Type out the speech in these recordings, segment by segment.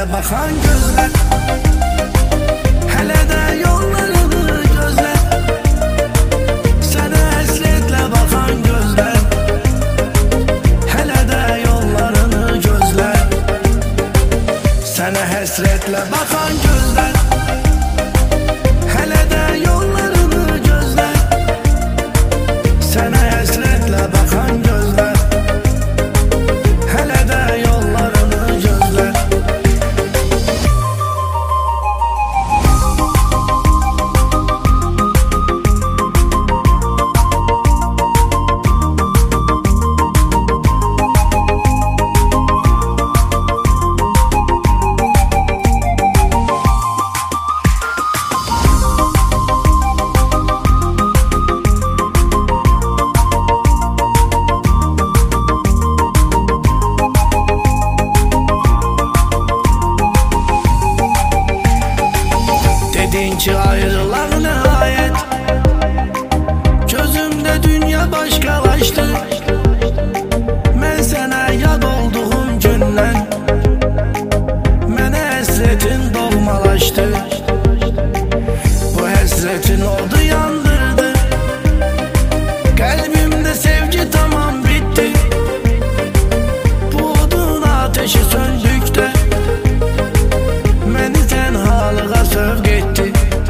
Həsrətlə baxan gözlər, hələ də yollarını gözlər. Sənə həsrətlə baxan gözlər, hələ də yollarını gözlər. Sənə həsrətlə baxan gözlər, hələ də yollarını gözlər. Sənə həsrətlə baxan gözlər, hələ də yollarını gözlər. Dedin ki ayrılaq nəhayət, gözümdə dünya başqalaşdı. Mən sənə yad olduğum gündən, mənə həsrətin doğmalaşdı. Bu həsrətin odu yandırdı, qəlbimdə sevgi tamam bitdi. Bu odun ateşi söndükdə, məni tənhalığa sövq etdi.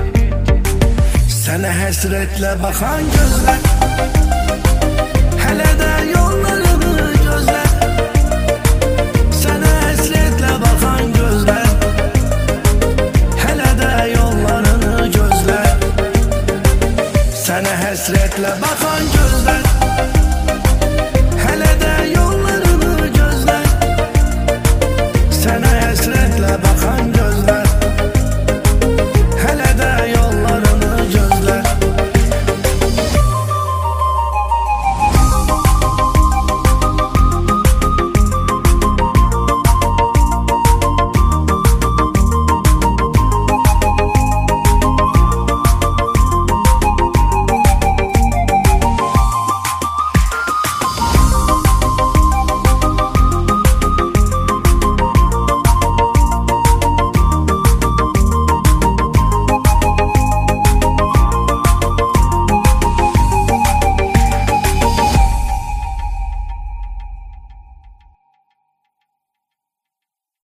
Sənə həsrətlə baxan gözlər, hələ də yollarını gözlər. Sənə həsrətlə baxan gözlər, hələ də yollarını gözlər. Sənə həsrətlə baxan gözlər.